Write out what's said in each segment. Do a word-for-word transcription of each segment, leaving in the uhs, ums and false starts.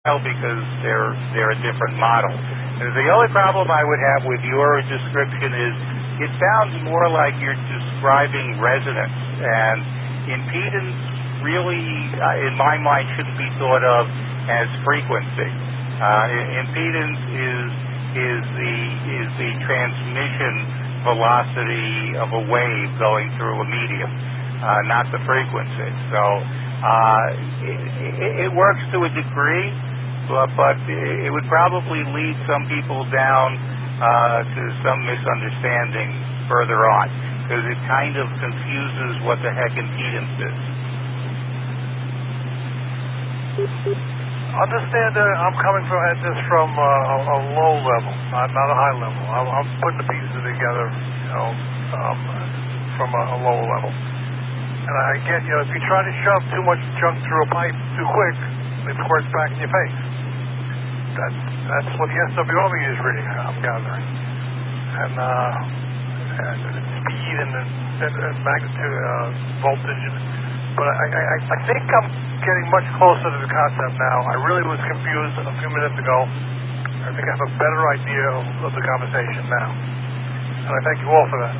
because they're they're a different model. And the only problem I would have with your description is it sounds more like you're describing resonance, and impedance really, uh, in my mind, shouldn't be thought of as frequency. Uh, impedance is is the is the transmission velocity of a wave going through a medium, uh, not the frequency. So uh, it, it works to a degree. But, but it would probably lead some people down uh, to some misunderstanding further on, because it kind of confuses what the heck impedance is. Understand that I'm coming from at this from uh, a, a low level, not, not a high level. I'm, I'm putting the pieces together, you know, um, from a, a lower level. And I get, you know, if you try to shove too much junk through a pipe too quick, it squirts back in your face. That's, that's what the S W R is reading, I'm gathering. And, uh, and speed and, and, and magnitude, uh, voltage. But I, I, I think I'm getting much closer to the concept now. I really was confused a few minutes ago. I think I have a better idea of, of the conversation now. And I thank you all for that.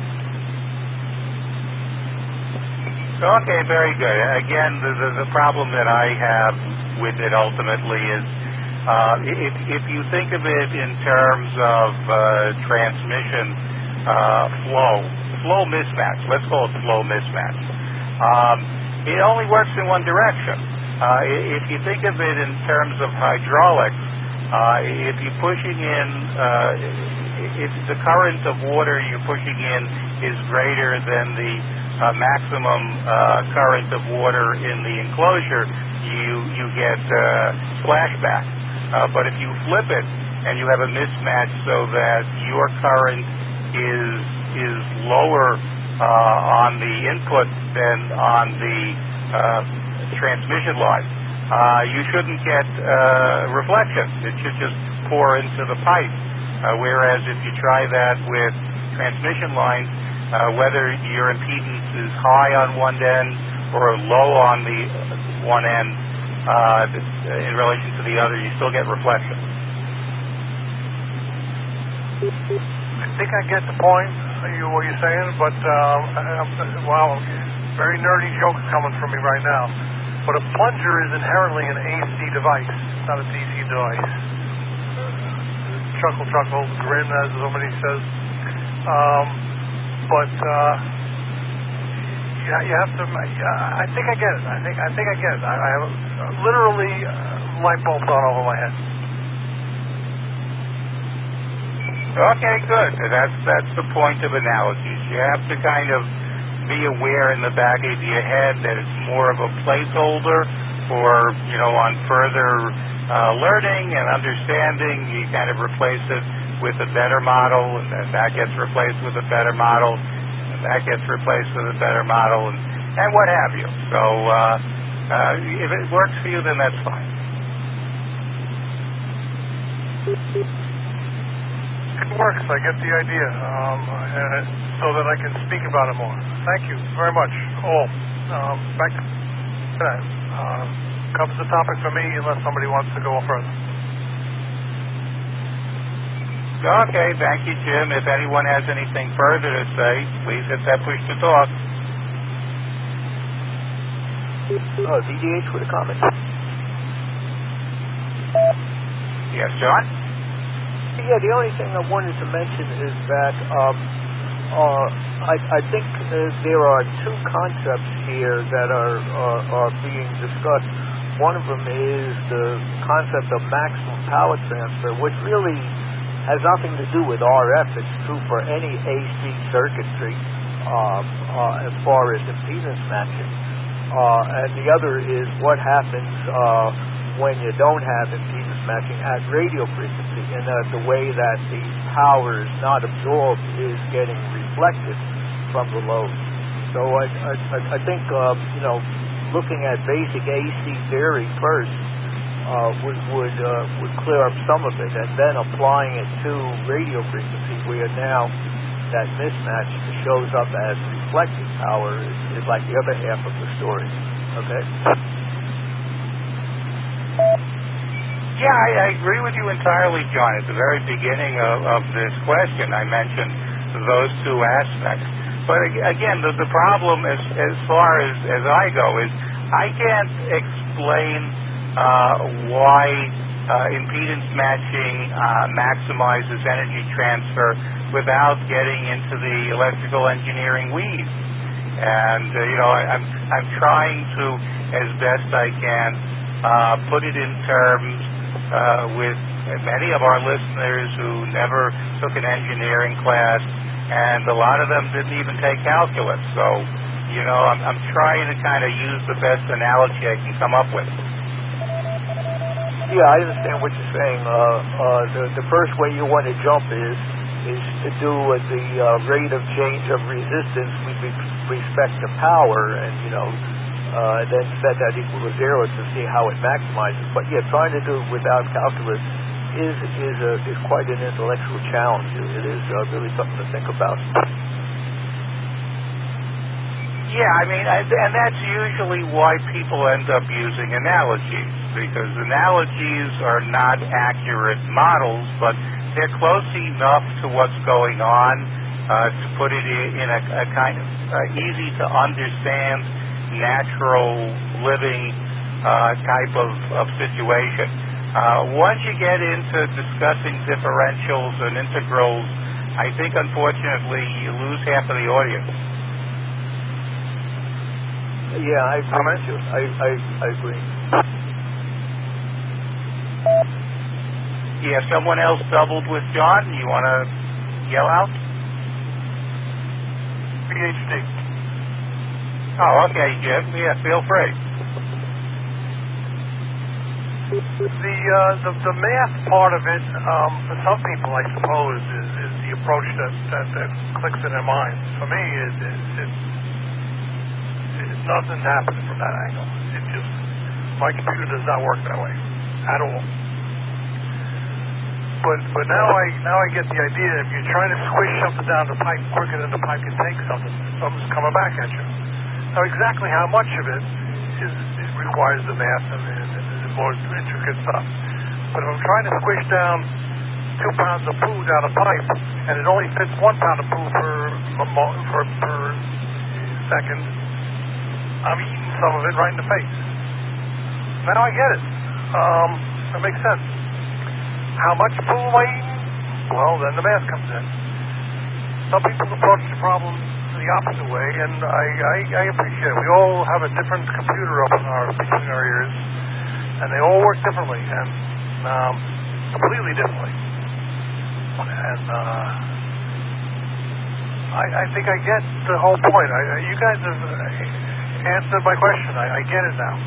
Okay, very good. Again, the, the, the problem that I have with it ultimately is uh, if, if you think of it in terms of uh, transmission uh, flow, flow mismatch, let's call it flow mismatch, um, it only works in one direction. Uh, if you think of it in terms of hydraulics, uh, if you're pushing in, uh, if the current of water you're pushing in is greater than the uh, maximum uh, current of water in the enclosure, you you get uh, splashback. Uh, but if you flip it and you have a mismatch so that your current is is lower uh, on the input than on the uh, transmission line, uh, you shouldn't get uh, reflection. It should just pour into the pipe. Uh, whereas if you try that with transmission lines, uh, whether your impedance is high on one end or low on the one end uh, in relation to the other, you still get reflection. I think I get the point, you, what you're saying, but uh, wow, very nerdy joke coming from me right now. But a plunger is inherently an A C device, not a D C device. Chuckle, chuckle, grin, as somebody says. Um, but uh, yeah, you have to. Uh, I think I get it. I think I think I get it. I, I have uh, literally uh, light bulbs on over my head. Okay, good. That's that's the point of analysis. You have to kind of be aware in the back of your head that it's more of a placeholder for, you know, on further uh, learning and understanding, you kind of replace it with a better model, and then that gets replaced with a better model, and that gets replaced with a better model, and, and what have you. So uh, uh, if it works for you, then that's fine. It works. I get the idea, um, and so that I can speak about it more. Thank you very much, all. Um, back to that. Uh, covers the topic for me, unless somebody wants to go further. Okay, thank you, Jim. If anyone has anything further to say, please hit that push to talk. Oh, D D H with a comment. Yes, John? Yeah, the only thing I wanted to mention is that um, uh, I, I think uh, there are two concepts here that are, are, are being discussed. One of them is the concept of maximum power transfer, which really has nothing to do with R F. It's true for any A C circuitry um, uh, as far as impedance matching. Uh, and the other is what happens uh, when you don't have impedance matching at radio frequency, and that the way that the power is not absorbed is getting reflected from the load. So I, I, I think, uh, you know, looking at basic A C theory first uh, would would, uh, would clear up some of it, and then applying it to radio frequency, where now that mismatch shows up as reflected power is, is like the other half of the story. Okay? Yeah, I, I agree with you entirely, John. At the very beginning of, of this question, I mentioned those two aspects. But again, the, the problem as, as far as, as I go is I can't explain uh, why uh, impedance matching uh, maximizes energy transfer without getting into the electrical engineering weeds. And, uh, you know, I, I'm, I'm trying to, as best I can, uh, put it in terms uh, with many of our listeners who never took an engineering class, and a lot of them didn't even take calculus. So, you know, I'm, I'm trying to kind of use the best analogy I can come up with. Yeah, I understand what you're saying. Uh, uh, the, the first way you want to jump is is to do uh, the uh, rate of change of resistance with respect to power, and you know, uh, then set that equal to zero to see how it maximizes. But yeah, trying to do it without calculus is is a, is quite an intellectual challenge. It is uh, really something to think about. Yeah, I mean, and that's usually why people end up using analogies, because analogies are not accurate models, but they're close enough to what's going on uh, to put it in a, a kind of uh, easy to understand, natural living uh, type of, of situation. Uh, once you get into discussing differentials and integrals, I think unfortunately you lose half of the audience. Yeah, I agree with you. I, I, I agree. Yeah, someone else doubled with John. You want to yell out? P H D. Oh, okay, Jim. Yeah, feel free. The, uh, the the math part of it, um, for some people, I suppose, is, is the approach that, that, that clicks in their minds. For me, it, it, it, it, nothing happens from that angle. It just, my computer does not work that way at all. But but now I now I get the idea. If you're trying to squish something down the pipe quicker than the pipe can take something, something's coming back at you. Now exactly how much of it is it requires the math and the, and the more intricate stuff. But if I'm trying to squish down two pounds of poo down a pipe and it only fits one pound of poo per per, per second, I'm eating some of it right in the face. Now I get it. Um, that makes sense. How much poo am I eating? Well, then the math comes in. Some people approach the problem the opposite way, and I, I, I appreciate it. We all have a different computer up in our, between our ears, and they all work differently, and um, completely differently. And uh, I, I think I get the whole point. I, you guys have answered my question. I, I get it now.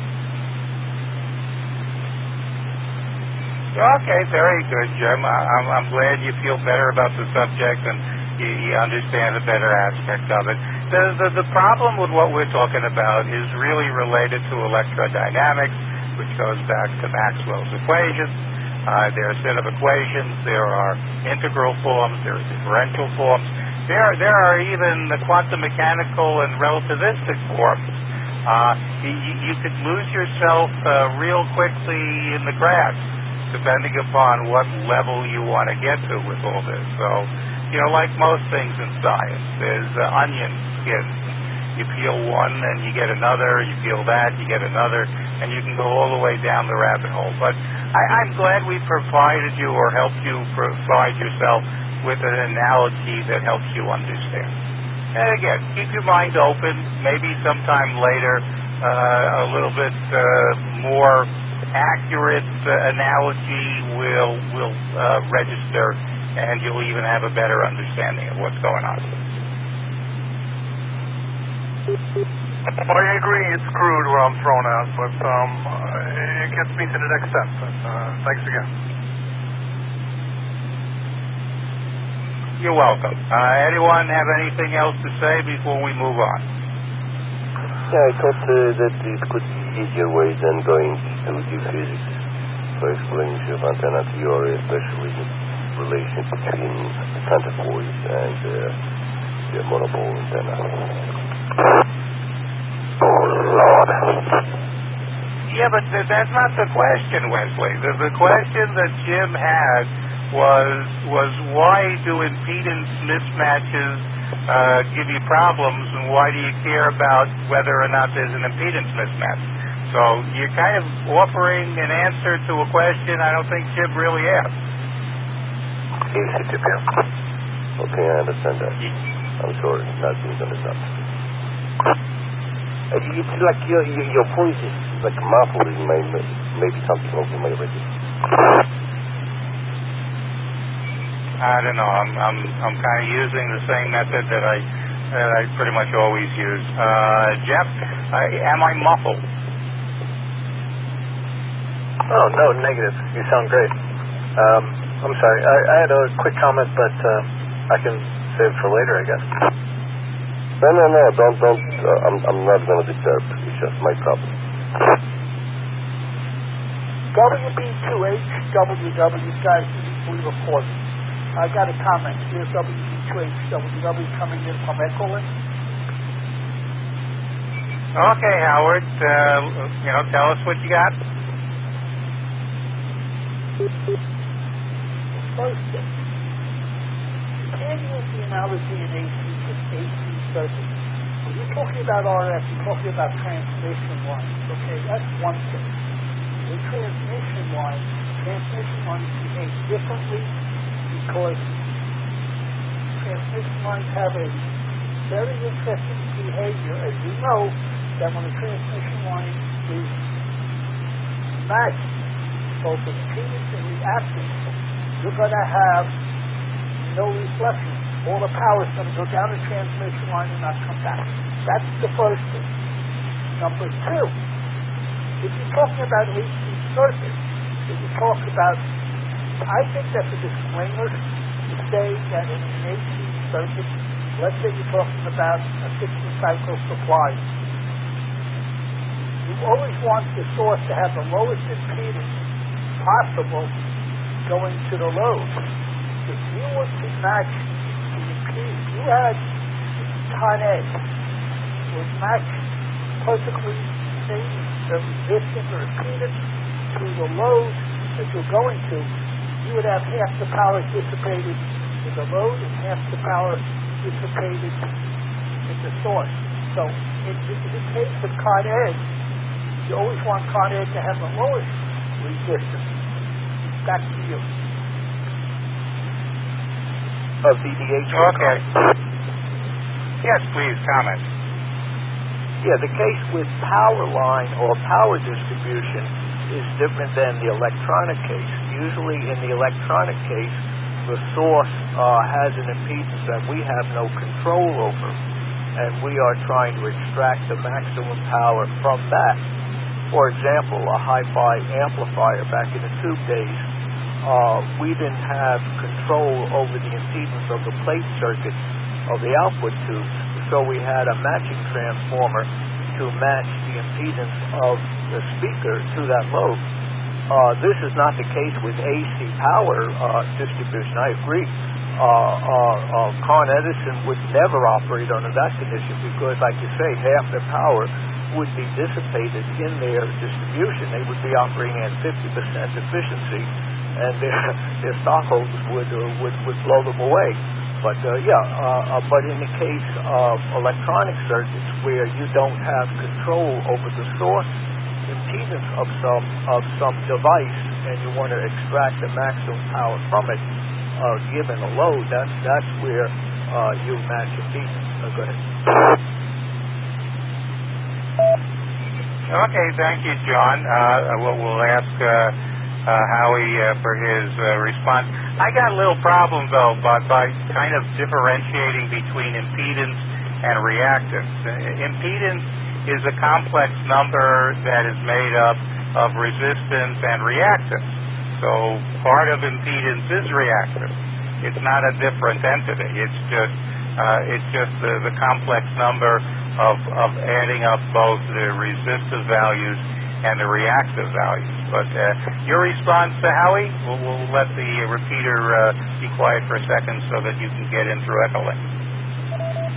Okay, very good, Jim. I'm, I'm glad you feel better about the subject and you, you understand a better aspect of it. The, the, the problem with what we're talking about is really related to electrodynamics, which goes back to Maxwell's equations. Uh, there are a set of equations. There are integral forms. There are differential forms. There, there are even the quantum mechanical and relativistic forms. Uh, you, you could lose yourself uh, real quickly in the grass, depending upon what level you want to get to with all this. So, you know, like most things in science, there's uh, onion skins. You peel one and you get another, you peel that, you get another, and you can go all the way down the rabbit hole. But I, I'm glad we provided you or helped you provide yourself with an analogy that helps you understand. And again, keep your mind open. Maybe sometime later, uh, a little bit uh, more accurate uh, analogy will will uh, register, and you'll even have a better understanding of what's going on. I agree it's crude where I'm thrown out, but um, it gets me to the next step. And, uh, thanks again. You're welcome. Uh, anyone have anything else to say before we move on? Yeah, I thought uh, that it could be easier way than going to geophysics for explanation of antenna theory, especially the relation between the counterpoise and uh, the monopole antenna. Oh, Lord. Yeah, Yeah, but th- that's not the question, Wesley. The, the question that Jim had was was why do impedance mismatches uh, give you problems, and why do you care about whether or not there's an impedance mismatch? So you're kind of offering an answer to a question I don't think Jim really asked. Yes, Jim. Okay, I understand that. I'm sorry, not being understood. It's like your, your your voice is like muffled in my, maybe something wrong in my radio. I don't know. I'm I'm I'm kind of using the same method that I that I pretty much always use. Uh, Jeff, uh, am I muffled? Oh, no, negative. You sound great. Um, I'm sorry. I, I had a quick comment, but uh, I can save it for later, I guess. No, no, no. Don't, don't. Uh, I'm, I'm not going to disturb. It's just my problem. W B two H, W W, guys, we report. I got a comment here. W B two H, W W coming in from Echoland. Okay, Howard. Uh, you know, tell us what you got. First thing, you can't use the analogy in A C with A C circuits. When you're talking about R F, you're talking about transmission lines, okay? That's one thing. With transmission lines, transmission lines behave differently because transmission lines have a very interesting behavior. As you know, that when a transmission line is matched, both impedance and reactance, you're going to have no reflection. All the power is going to go down the transmission line and not come back. That's the first thing. Number two, if you're talking about A C circuits, if you talk about, I think that the disclaimer to say that in an A C circuit, let's say you're talking about a fifty cycle supply, you always want the source to have the lowest impedance possible going to the load. If you were to match the impedance, you had Con A was matched perfectly the same the resistance or impedance to the load that you're going to, you would have half the power dissipated in the load and half the power dissipated in the source. So in, in the case of Con A, you always want Con A to have the lowest resistance. Back to you. Of V D H. Okay. Yes, please, comment. Yeah, the case with power line or power distribution is different than the electronic case. Usually in the electronic case, the source uh, has an impedance that we have no control over, and we are trying to extract the maximum power from that. For example, a hi-fi amplifier back in the tube days, uh, we didn't have control over the impedance of the plate circuit of the output tubes, so we had a matching transformer to match the impedance of the speaker to that load. Uh, this is not the case with A C power uh, distribution. I agree. Uh, uh, uh, Con Edison would never operate under that condition because, like you say, half the power would be dissipated in their distribution. They would be operating at fifty percent efficiency, and their, their stockholders would, uh, would would blow them away. But uh, yeah, uh, uh, but in the case of electronic circuits where you don't have control over the source impedance of some of some device, and you want to extract the maximum power from it, uh, given a load, that's that's where uh, you match impedance. Uh, go ahead. Okay, thank you, John. Uh, we'll, we'll ask uh, uh, Howie uh, for his uh, response. I got a little problem, though, by, by kind of differentiating between impedance and reactance. Uh, impedance is a complex number that is made up of resistance and reactance. So part of impedance is reactance. It's not a different entity. It's just uh, it's just the, the complex number of, of adding up both the resistive values and the reactive values. But uh, your response to Howie, we'll, we'll let the repeater uh, be quiet for a second so that you can get in through Echolink.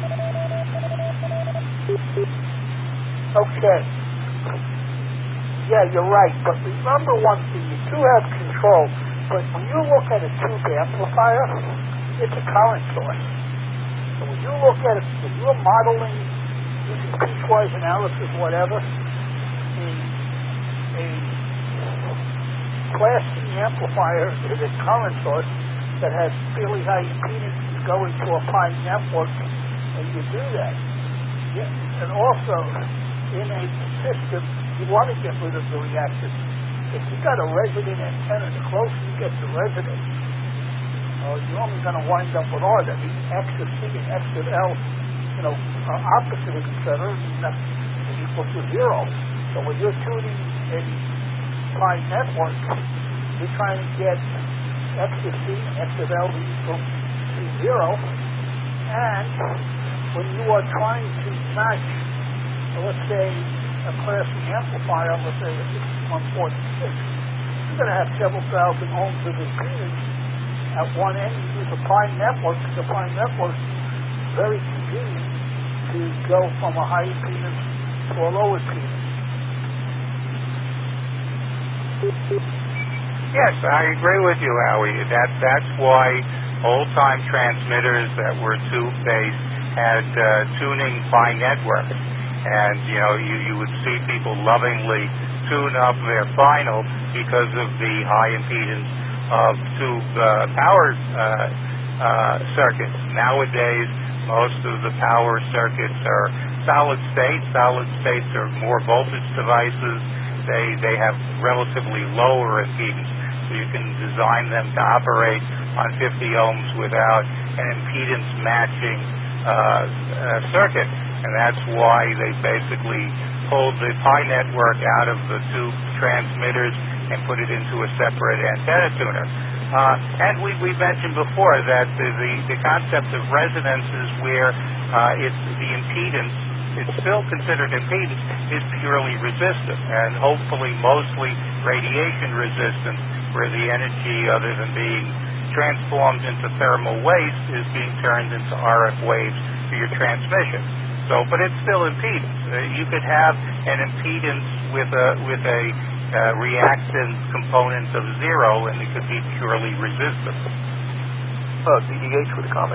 Okay. yeah, you're right. But remember one thing, you do have control. But when you look at a tube amplifier, it's a current source. So when you look at it, when you're modeling, using piecewise analysis, whatever, a, a Class C amplifier is a current source that has fairly high impedance going to a pi network, and you do that. Yeah. And also, in a system, you want to get rid of the reactance. If you got a resonant antenna, the closer you get to resonance, uh, you're only going to wind up with R. That means X of C and X of L, you know, are opposite of each other, and that's equal to zero. So when you're tuning a pi network, you're trying to get X of C and X of L equal to zero, and when you are trying to match, let's say, a Class C amplifier, let's say a sixty-one forty-six, you're going to have several thousand ohms of impedance at one end. You use a pi network. The pi network is very convenient to go from a high impedance to a low impedance. Yes, I agree with you, Howie. That that's why old-time transmitters that were tube-based had uh, tuning pi networks, and you know you, you would see people lovingly tune up their final because of the high impedance of tube uh, power uh, uh, circuits. Nowadays, most of the power circuits are solid state. Solid states are more voltage devices. They they have relatively lower impedance, so you can design them to operate on fifty ohms without an impedance matching uh, uh, circuit, and that's why they basically pulled the pi network out of the tube transmitters and put it into a separate antenna tuner. Uh, and we we mentioned before that the the, the concept of resonance is where uh, it's the impedance. It's still considered impedance, is purely resistant, and hopefully mostly radiation resistant, where the energy, other than being transformed into thermal waste, is being turned into R F waves for your transmission. So, but it's still impedance. Uh, you could have an impedance with a with a uh, reactance component of zero, and it could be purely resistant. Uh, D D H with a comment.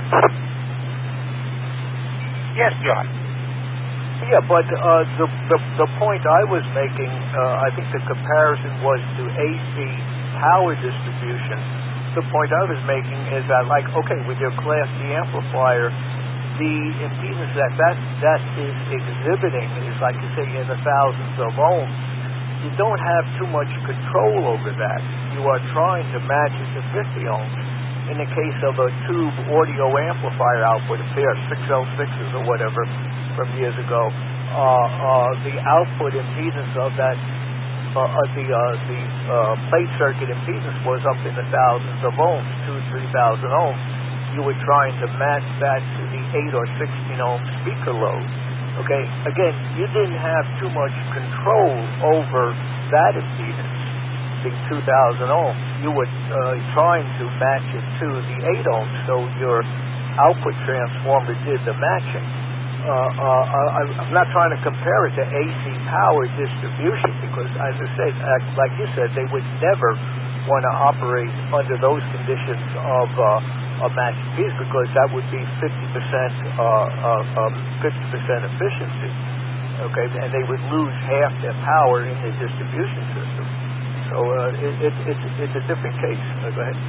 Yes, John. Yeah, but uh, the, the the point I was making, uh, I think the comparison was to A C power distribution. The point I was making is that, like, okay, with your Class C amplifier, the impedance that that, that is exhibiting is, like you say, in the thousands of ohms. You don't have too much control over that. You are trying to match it to fifty ohms. In the case of a tube audio amplifier output, a pair of six L sixes or whatever from years ago, uh, uh, the output impedance of that, uh, uh, the uh, the uh, plate circuit impedance was up in the thousands of ohms, two, three thousand ohms. You were trying to match that to the eight or sixteen ohm speaker load. Okay, again, you didn't have too much control over that impedance. Two thousand ohms. You were uh, trying to match it to the eight ohms, so your output transformer did the matching. Uh, uh, I'm not trying to compare it to A C power distribution because, as I said, like you said, they would never want to operate under those conditions of uh, a matched piece because that would be fifty percent uh, uh, um, fifty percent efficiency. Okay, and they would lose half their power in the distribution system. So uh, it, it, it's, it's a different case. Uh, go ahead.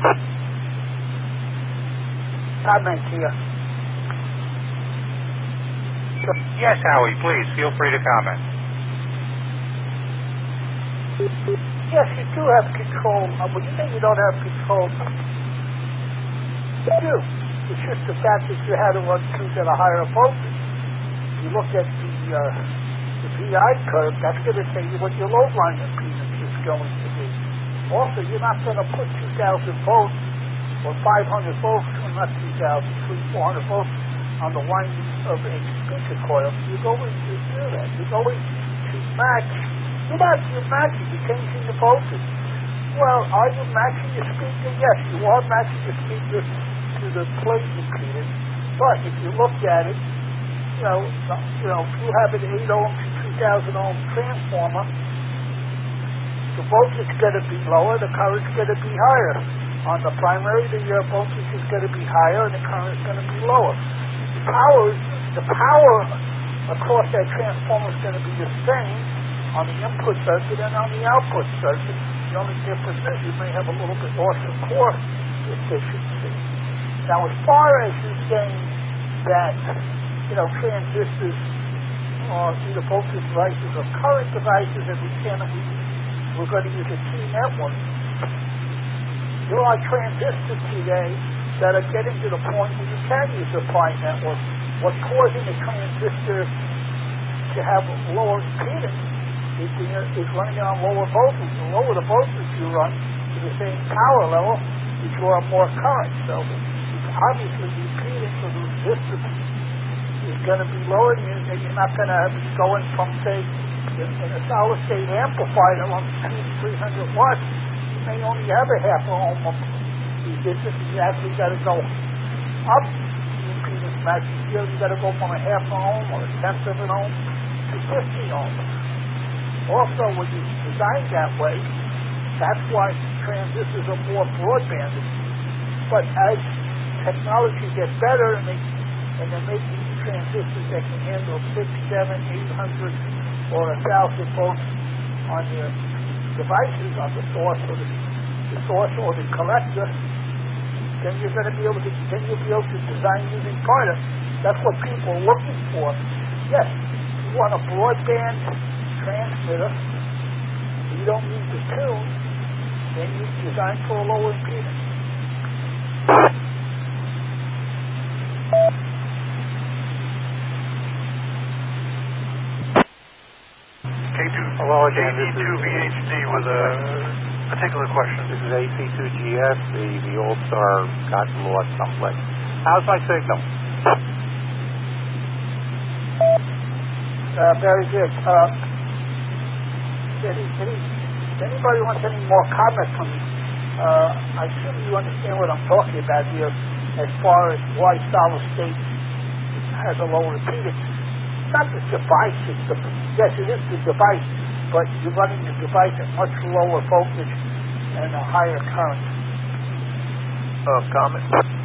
Comment here. Yes, Howie, please, feel free to comment. Yes, you do have control. Uh, when you say you don't have control, you do. It's just the fact that you had to run tubes at a higher voltage. You look at the, uh, the V I curve, that's going to tell you what your load line impedance is going to be. Also, you're not going to put two thousand volts or five hundred volts, or not two thousand, three, four hundred volts on the winding of a speaker coil. You're going to do that. You're going to match. You're not, you're matching. You're changing the voltage. Well, are you matching your speaker? Yes, you are matching your speaker to the plate impedance. But if you look at it, you know, you know, if you have an eight ohm to two thousand ohm transformer, the voltage is going to be lower, the current is going to be higher. On the primary, the uh, voltage is going to be higher, and the current is going to be lower. The power, the power across that transformer is going to be the same on the input circuit and on the output circuit. The only difference is you may have a little bit loss of core efficiency. Now, as far as you saying that, you know, transistors are either voltage devices or current devices, and we can't, we, we're going to use a T network. There are transistors today that are getting to the point where you can use a pi network. What's causing a transistor to have lower impedance is, the, is running on lower voltage. The lower the voltage you run to the same power level, you draw more current. So obviously the impedance of the resistor is going to be lower, and you're not going to be going from, say, in, in a solid state amplifier that runs two to three hundred watts. You may only have a half ohm of resistance. You actually got to go up the impedance match. You know, you got to go from a half ohm or a tenth of an ohm to fifty ohms. Also, when you design that way, that's why transistors are more broadbanded. But as technology gets better, and they and they're making transistors that can handle six, seven, eight hundred, or a thousand volts on your devices, on the source or the, the source or the collector, then you're going to be able to then you'll be able to design using Carter. That's what people are looking for. Yes, you want a broadband transmitter. You don't need to tune. Then you design for a lower impedance. Hello again, this is V H D with a particular question. This is A C two G S, the, the All-Star got lost someplace. How's my signal? Uh, very good. Uh, any, any, if anybody wants any more comments from me, uh, I assume you understand what I'm talking about here as far as why solid state has a lower impedance. It's not the device, it's the, yes, it is the device, but you're running the device at much lower voltage and a higher current. Uh, comment?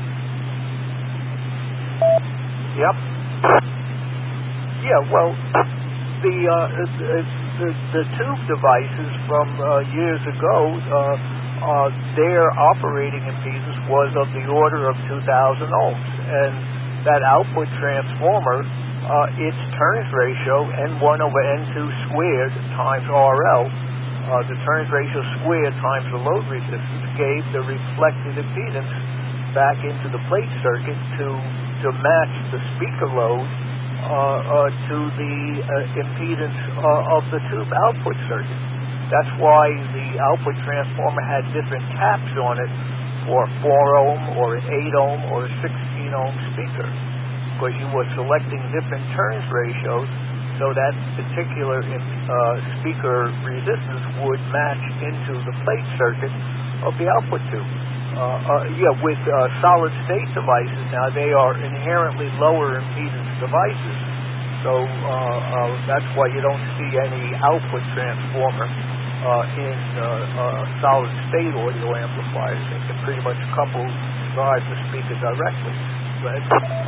Yep. Yeah, well, the, uh, the, the, the tube devices from uh, years ago, uh, uh, their operating impedance was of the order of two thousand ohms, and that output transformer, uh, its turns ratio, N one over N two squared times R L, uh, the turns ratio squared times the load resistance, gave the reflected impedance back into the plate circuit to, to match the speaker load uh, uh, to the uh, impedance uh, of the tube output circuit. That's why the output transformer had different taps on it for a four ohm or an eight ohm or a sixteen ohm speaker, because you were selecting different turns ratios so that particular uh, speaker resistance would match into the plate circuit of the output tube. Uh, uh, yeah, with uh, solid state devices now, they are inherently lower impedance devices, so uh, uh, that's why you don't see any output transformer Uh, in uh, uh, solid-state audio amplifiers. They can pretty much couple drive the speaker directly. But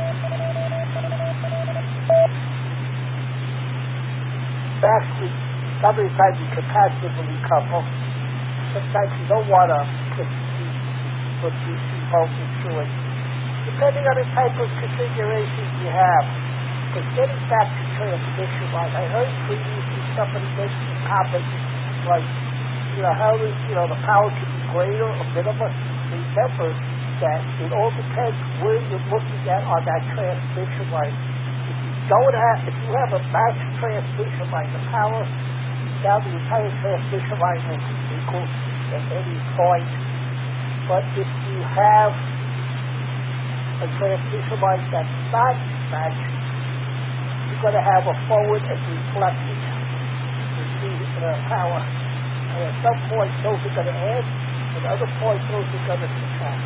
actually, sometimes you capacitively couple. Sometimes you don't want to put, put D C voltage through it. Depending on the type of configuration you have. But getting back to transmission line, I heard previously somebody making a comment like, you know, how is, you know, the power can be greater or minimum. Remember that it all depends where you're looking at on that transmission line. If you don't have, if you have a matched transmission line, the power down the entire transmission line will be equal at any point. But if you have a transmission line that's not matched, you're going to have a forward and reflected uh, power. And at some point, those are going to add, and at other points, those are going to subtract.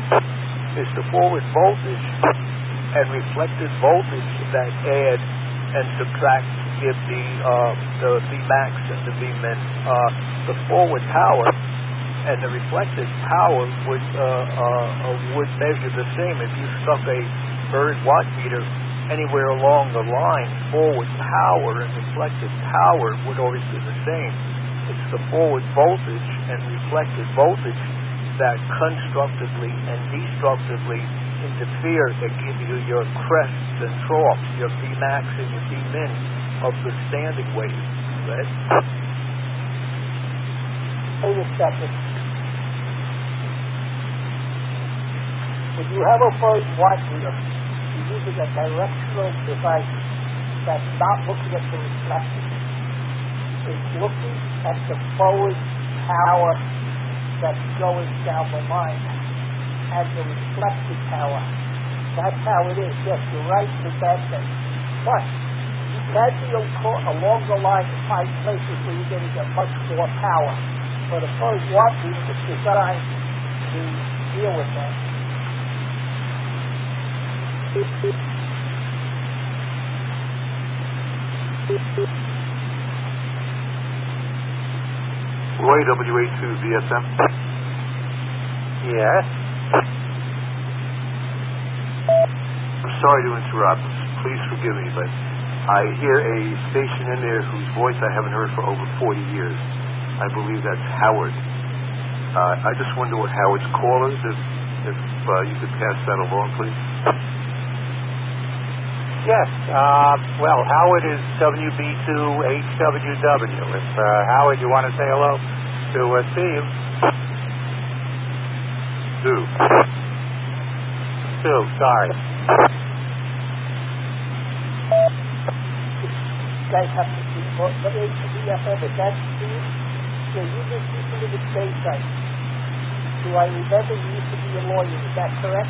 it's the forward voltage and reflected voltage that add and subtract to give the uh, the Vmax and the Vmin. Uh, the forward power and the reflected power would uh, uh, would measure the same. If you stuck a Bird watt meter anywhere along the line, forward power and reflected power would always be the same. It's the forward voltage and reflected voltage that constructively and destructively interfere that give you your crests and troughs, your Vmax and your Vmin of the standing wave. Right? Wait a second. When you have a bird watt meter, you're using a directional device that's not looking at the reflection. It's looking at the forward power that's going down the line and the reflected power. That's how it is. Yes, you're right with that thing. But you can be along the line to find places where you're going to get much more power. But a bird watt meter is designed to deal with that. Roy, W A two V S M. Yes. I'm sorry to interrupt. Please forgive me, but I hear a station in there whose voice I haven't heard for over forty years. I believe that's Howard. Uh, I just wonder what Howard's call is, if, if uh, you could pass that along, please. Yes. Uh, well, Howard is W B two H W W. If uh, Howard, you want to say hello to uh, Steve? Sue. Sue, sorry. You guys have to see what is the V F M. Is that Steve? Yeah, you just used to live in Bayside. Do I remember you used to be a lawyer? Is that correct?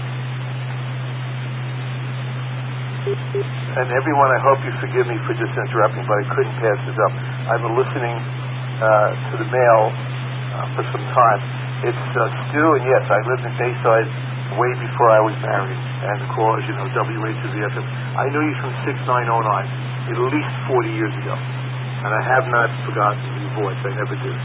And everyone, I hope you forgive me for just interrupting, but I couldn't pass this up. I've been listening uh, to the mail uh, for some time. It's uh, Stu, and yes, I lived in Bayside way before I was married. And the call, as you know, W H V F M. I knew you from six nine oh nine, at least forty years ago. And I have not forgotten your voice. I never did.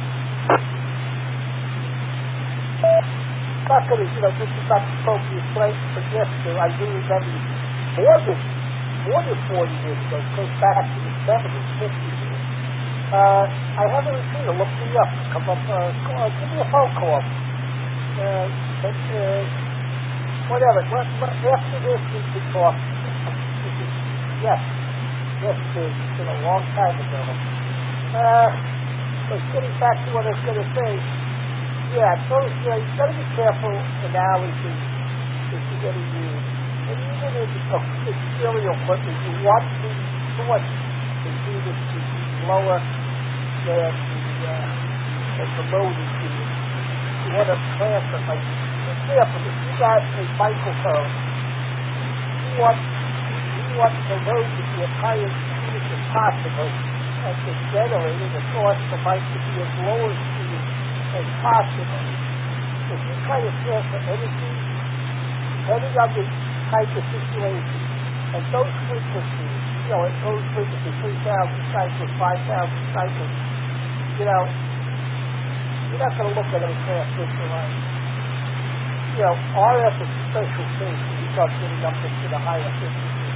Not that, you know, this is not the appropriate place, but yes, sir, I do remember you. More than, more than forty years ago. It goes back to the seventies, fifties. Uh, I have a receiver. Look me up. Come up. Uh, call, give me a phone call. Uh, but, uh, whatever. What, what, after this, we can talk. Yes. Yes, it's been a long time ago. Uh, so getting back to what I was going to say. Yeah, so, you know, you've got to be careful analogy if you're going to use. And even in the serial equipment, you want the source to do this to be lower than the, uh, than the load is used. You want to transfer, like, for example, if you got a microphone, you want, you want the load to be as high as speed as possible, and the generator, the source, the mic to be as low as speed as possible. If you try to transfer energy, depending on the type of situation, and those frequencies, you know, at those frequencies, three thousand cycles, five thousand cycles, you know, you're not going to look at a transmission line. You know, R F is a special case when you start getting up into the higher frequencies.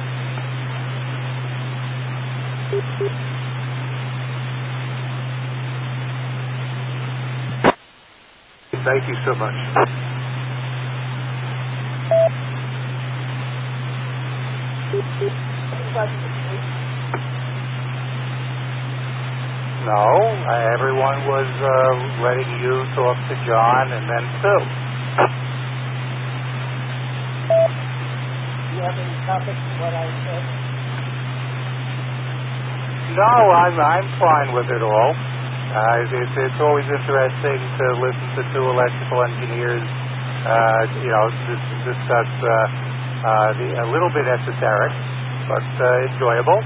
Thank you so much. No, uh, everyone was uh, letting you talk to John and then Sue. Do you have any comments on what I said? No, I'm I'm fine with it all. Uh, it's, it's always interesting to listen to two electrical engineers, uh, you know, dis- discuss uh, uh, the, a little bit esoteric, but uh, enjoyable.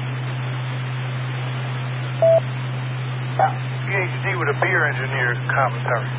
P H D with a beer engineer commentary.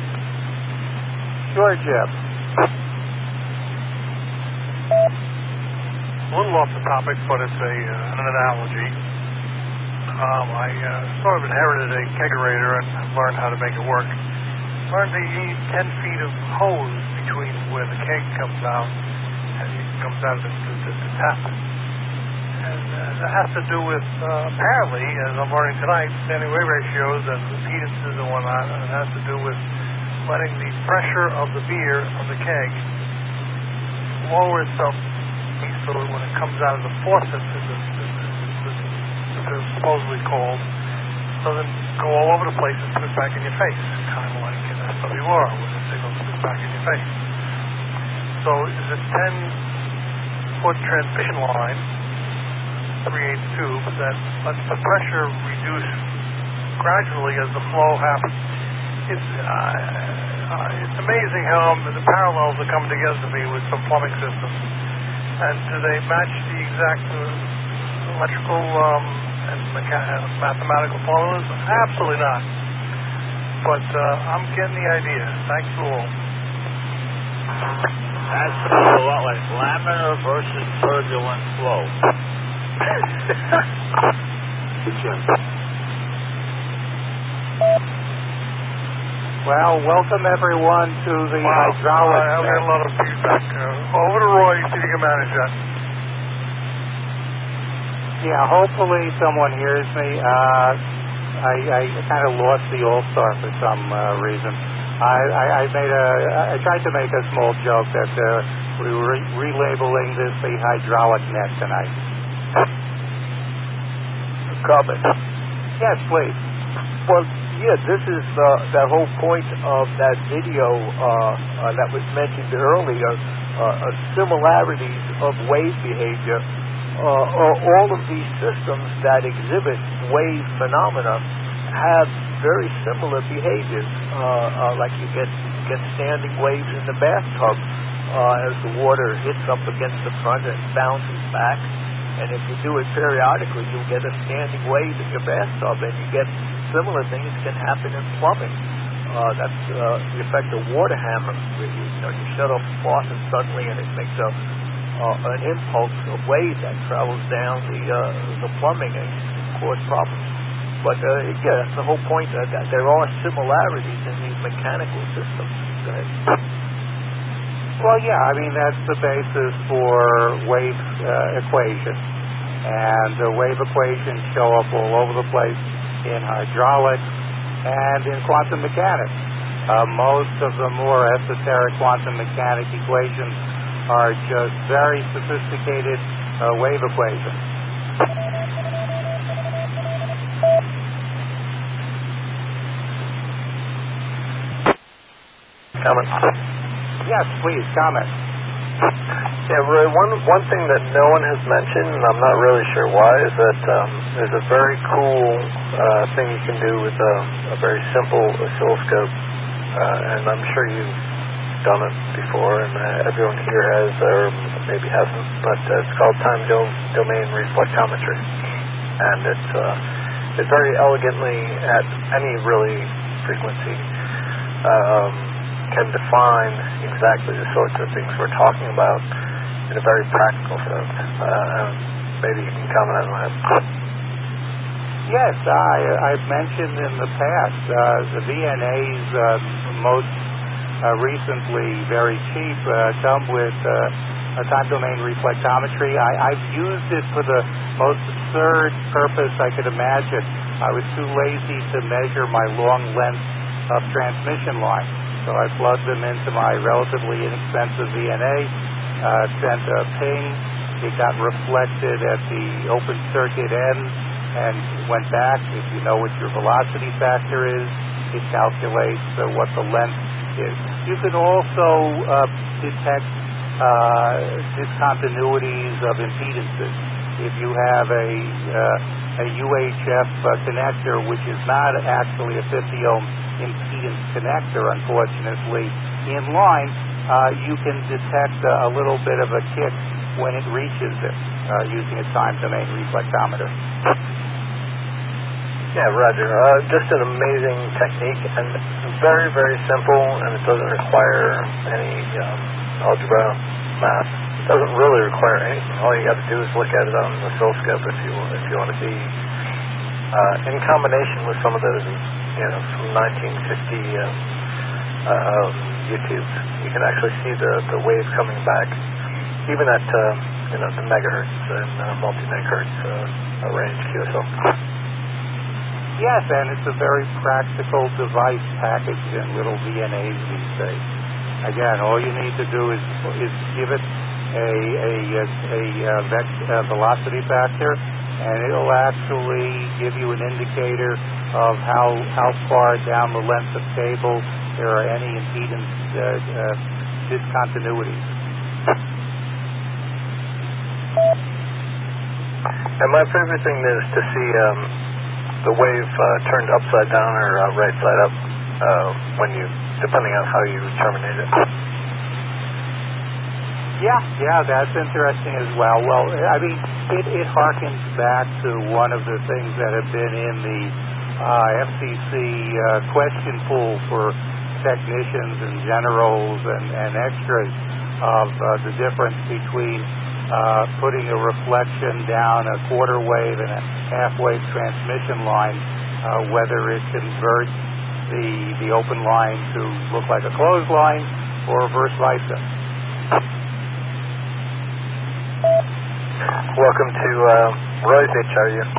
Sure, Jim. a little off the topic, but it's a uh, an analogy. Um, I uh, sort of inherited a kegerator and learned how to make it work. Learned that you need ten feet of hose between where the keg comes out and it comes out of the, the, the tap. And uh, that has to do with, uh, apparently, as I'm learning tonight, standing wave ratios and impedances and whatnot. And it has to do with letting the pressure of the beer of the keg lower itself so that when it comes out of the faucet, as it's supposedly called, doesn't go all over the place and put it back in your face, kind of like in S W R, where the signal spits back in your face. So is a ten-foot transmission line, three-eighths tube, that lets the pressure reduce gradually as the flow happens. It's uh, uh, it's amazing how the parallels are coming together to me with some plumbing systems. And do they match the exact uh, electrical um, and mecha- mathematical formulas? Absolutely not. But uh, I'm getting the idea. Thank you all. That's a lot like laminar versus turbulent flow. Well, welcome everyone to the wow. hydraulic. Uh, I've got a lot of feedback. Uh, over to Roy, see if you can manage that. Yeah, hopefully someone hears me. Uh, I, I kind of lost the All-Star for some uh, reason. I, I, I made a. I tried to make a small joke that uh, we were re- relabeling this the hydraulic net tonight. Comment. Yes, please. Well, yeah, this is uh, that whole point of that video uh, uh, that was mentioned earlier, uh, uh, similarities of wave behavior. Uh, uh, all of these systems that exhibit wave phenomena have very similar behaviors. Uh, uh, like you get get standing waves in the bathtub uh, as the water hits up against the front and bounces back. And if you do it periodically, you'll get a standing wave in your bathtub, and you get similar things can happen in plumbing. Uh, that's uh, the effect of water hammer, where you, you know you shut off the faucet suddenly, and it makes a uh, an impulse, a wave that travels down the uh, the plumbing and can cause problems. But uh, yeah, that's the whole point. Uh, that there are similarities in these mechanical systems. Go ahead. Well, yeah, I mean, that's the basis for wave uh, equations. And the wave equations show up all over the place in hydraulics and in quantum mechanics. Uh, most of the more esoteric quantum mechanic equations are just very sophisticated uh, wave equations. Comment. Yes, please, comment. Yeah, Roy, one, one thing that no one has mentioned, and I'm not really sure why, is that um, there's a very cool uh, thing you can do with a, a very simple oscilloscope, uh, and I'm sure you've done it before, and uh, everyone here has, or maybe hasn't, but uh, it's called time do- domain reflectometry. And it's, uh, it's very elegantly, at any really frequency, um, can define exactly the sorts of things we're talking about in a very practical sense. Uh, maybe you can comment on that. Yes, I, I've mentioned in the past uh, the V N As uh, most uh, recently very cheap uh, come with uh, a time domain reflectometry. I, I've used it for the most absurd purpose I could imagine. I was too lazy to measure my long length of transmission line. So I plugged them into my relatively inexpensive V N A, uh, sent a ping. It got reflected at the open circuit end and went back. If you know what your velocity factor is, it calculates uh, what the length is. You can also uh, detect uh, discontinuities of impedances. If you have a, uh, a U H F uh, connector, which is not actually a fifty ohm impedance connector, unfortunately, in line, uh, you can detect a, a little bit of a kick when it reaches it uh, using a time domain reflectometer. Yeah, Roger. Uh, just an amazing technique, and very, very simple, and it doesn't require any um, algebra, math. It doesn't really require anything. All you got to do is look at it on the oscilloscope if you if you want to be uh, in combination with some of those, you know, from nineteen fifty uh, uh, YouTube. You can actually see the, the wave coming back, even at uh, you know the megahertz and uh, multi-megahertz uh, range Q S L. Yes, and it's a very practical device packaged in little V N As these days. Again, all you need to do is is give it a a a, a, a vex- a velocity factor, and it'll actually give you an indicator of how how far down the length of cable there are any impedance uh, uh, discontinuities. And my favorite thing is to see um, the wave uh, turned upside down or uh, right side up uh, when you, depending on how you terminate it. Yeah, yeah, that's interesting as well. Well, I mean, it, it harkens back to one of the things that have been in the uh, F C C uh, question pool for technicians and generals and, and extras of uh, the difference between uh, putting a reflection down a quarter wave and a half wave transmission line, uh, whether it converts the, the open line to look like a closed line or vice versa. Welcome to uh, Roy's H R U.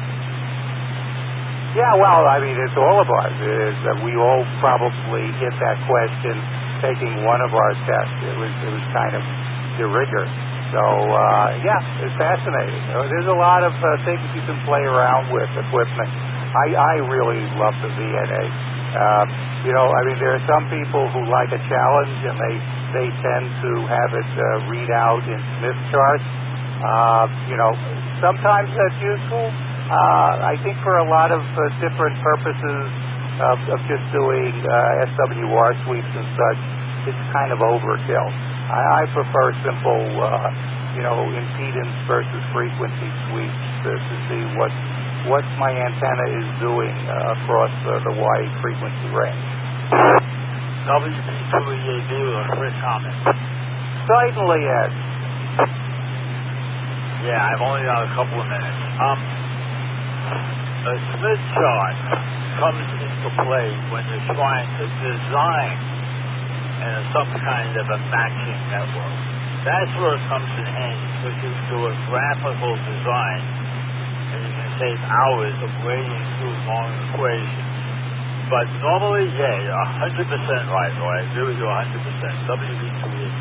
Yeah, well, I mean, it's all of ours. Is that we all probably hit that question taking one of our tests. It was it was kind of de rigueur. So, uh, yeah, it's fascinating. You know, there's a lot of uh, things you can play around with equipment. I, I really love the V N A. Uh, you know, I mean, there are some people who like a challenge, and they, they tend to have it uh, read out in Smith charts. Uh, you know, sometimes that's useful. Uh, I think for a lot of uh, different purposes of, of just doing uh, S W R sweeps and such, it's kind of overkill. I, I prefer simple, uh, you know, impedance versus frequency sweeps to, to see what what my antenna is doing uh, across uh, the wide frequency range. W B two E A B with a quick comment. Certainly, Ed. Yeah, I've only got a couple of minutes. Um, a Smith chart comes into play when you're trying to design uh, some kind of a matching network. That's where it comes in handy, because you can do a graphical design and you can save hours of wading through long equations. But normally, yeah, you're one hundred percent right, Roy. I agree with you one hundred percent. W B two E.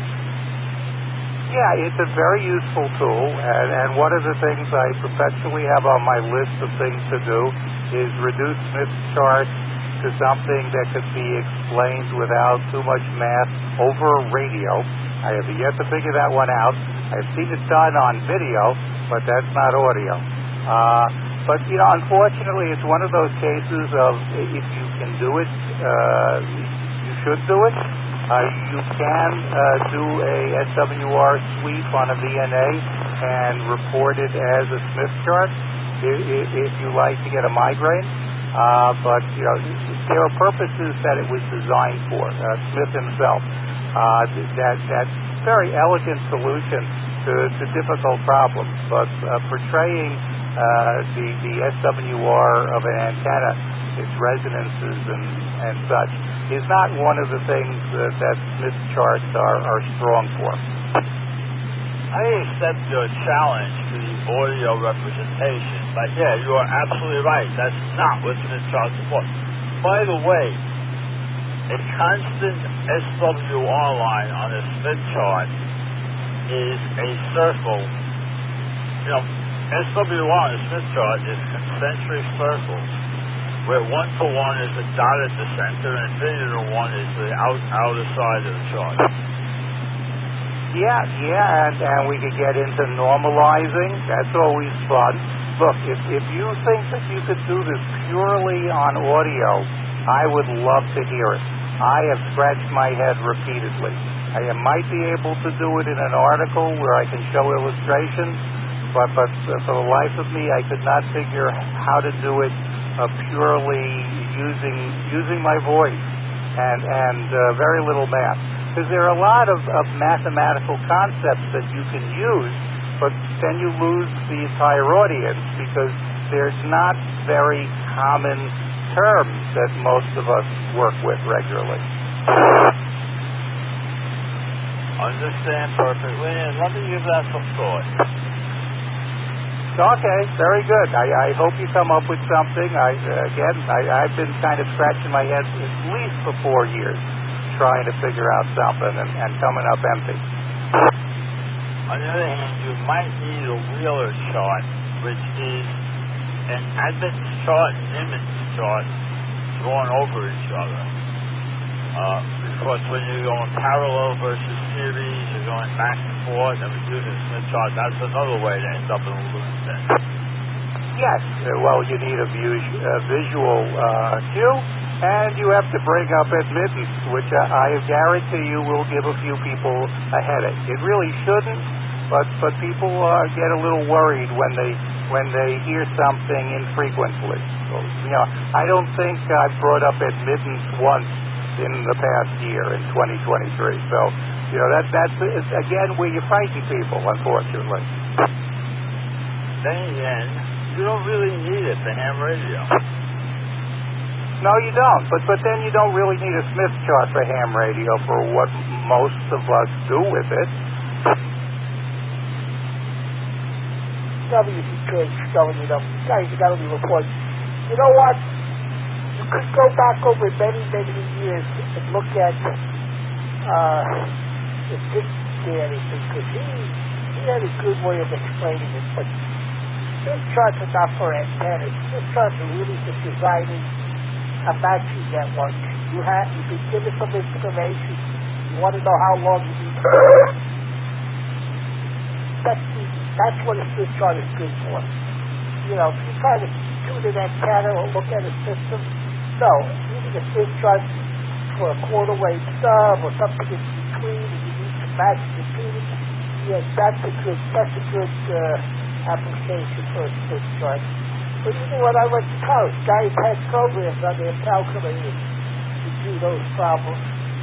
Yeah, it's a very useful tool, and, and one of the things I perpetually have on my list of things to do is reduce Smith charts to something that could be explained without too much math over radio. I have yet to figure that one out. I've seen it done on video, but that's not audio. Uh, but, you know, unfortunately, it's one of those cases of if you can do it, uh, you should do it. Uh, you can uh, do a S W R sweep on a V N A and report it as a Smith chart if, if you like to get a migraine. Uh, but, you know, there are purposes that it was designed for. Uh, Smith himself, uh, that, that very elegant solution to, to difficult problems. But uh, portraying uh, the, the S W R of an antenna, its resonances and, and such, is not one of the things that, that Smith charts are, are strong for. I accept your challenge to the audio representation, but yeah, you are absolutely right. That's not what Smith charts are for. By the way, a constant S W R line on a Smith chart is a circle. You know, S W R on a Smith chart is concentric circles, where one to one is a dot at the center and infinity to one is the out, outer side of the chart. Yeah, yeah, and, and we could get into normalizing. That's always fun. Look, if, if you think that you could do this purely on audio, I would love to hear it. I have scratched my head repeatedly. I might be able to do it in an article where I can show illustrations, but, but for the life of me, I could not figure how to do it uh, purely using using my voice and, and uh, very little math. because there are a lot of, of mathematical concepts that you can use, but then you lose the entire audience because there's not very common terms that most of us work with regularly. Understand perfectly, and let me give that some thought. Okay, very good. I, I hope you come up with something. I, again, I, I've been kind of scratching my head at least for four years trying to figure out something and, and coming up empty. On the other hand, you might need a Wheeler chart, which is an admit chart and image chart going over each other. Uh, because when you're going parallel versus series, you're going back and forth, and we're using Smith chart, that's another way to end up in a loose end. Yes, uh, well, you need a, view, a visual uh, cue, and you have to bring up admittance, which I, I guarantee you will give a few people a headache. It really shouldn't, but but people uh, get a little worried when they when they hear something infrequently. So, you know, I don't think I've brought up admittance once in the past year in twenty twenty-three. So, you know, that that's again where you frighten people, unfortunately. Then again, you don't really need it for ham radio. No, you don't. But but then you don't really need a Smith chart for ham radio for what most of us do with it. W C K showing you know, guys, you got to be reports. You know what? You could go back over many, many years and look at uh, the Dick Danny because he he had a good way of explaining it. But Smith charts are not for antennas. Smith charts are really for designing a matching network. You have you can give us some information. You want to know how long you need to That's the, that's what a Smith chart is good for. You know, if you try to tune an antenna or look at a system, no, using a Smith chart for a quarter wave stub or something in between, and you need to match the tuning. Yes, that's a good that's a good uh, application for a Smith chart. But even when I went to college, guys had programs on their calculators to do those problems.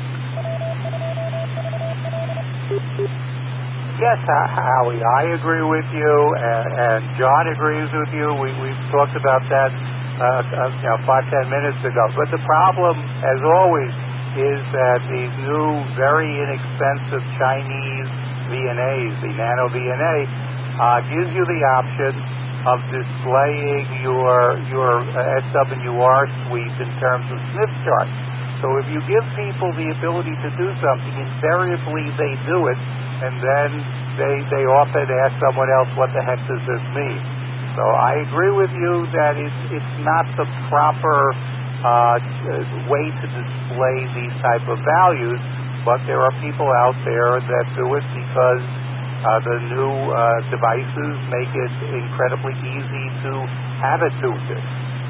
Yes, Howie, I agree with you, and, and John agrees with you. We, we've talked about that uh, uh, you know, five, ten minutes ago. But the problem, as always, is that these new, very inexpensive Chinese V N As, the Nano V N A, uh, gives you the option of displaying your your uh, S W R suite in terms of Smith charts. So if you give people the ability to do something, invariably they do it, and then they they often ask someone else, what the heck does this mean? So I agree with you that it's, it's not the proper uh, way to display these type of values, but there are people out there that do it because uh, the new uh, devices make it incredibly easy to have it tuned in.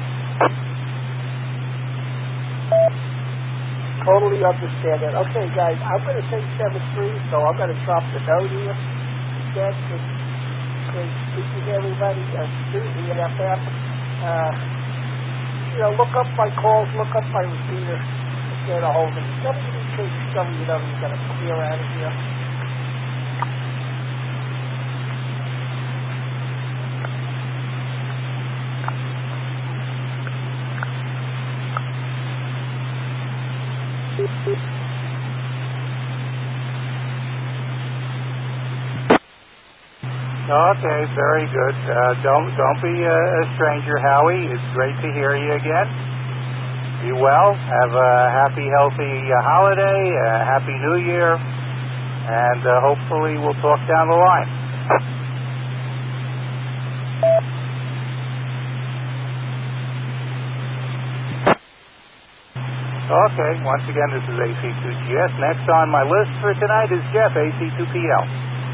Totally understand that. Okay, guys, I'm going to take seven three, so I'm going to drop the note here. Again, great speaking to everybody. Uh, Susie at F M. Uh, you know, look up my calls, look up my repeater, get a hold of me. W K W W is going to clear out of here. Okay, very good. Uh, don't don't be a, a stranger, Howie. It's great to hear you again. Be well. Have a happy, healthy uh, holiday. A happy New Year, and uh, hopefully we'll talk down the line. Okay, once again, this is A C two G S. Next on my list for tonight is Jeff, A C two P L.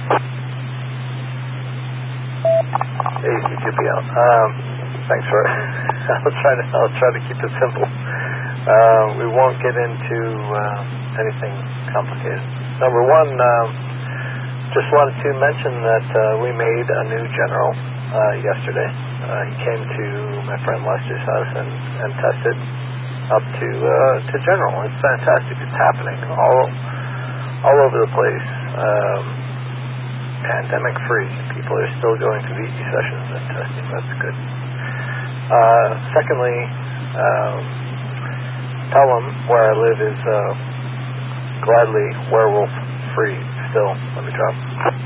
A C two P L. Um, thanks for it. I'll try to I'll try to keep it simple. Uh, we won't get into uh, anything complicated. Number one, um, just wanted to mention that uh, we made a new general uh, yesterday. Uh, he came to my friend Lester's house and, and tested up to uh, to general. It's fantastic. It's happening. All all over the place, um, pandemic-free. People are still going to V E sessions and testing. That's good. Uh, secondly, um, Pelham, where I live, is uh, gladly werewolf-free still. Let me drop.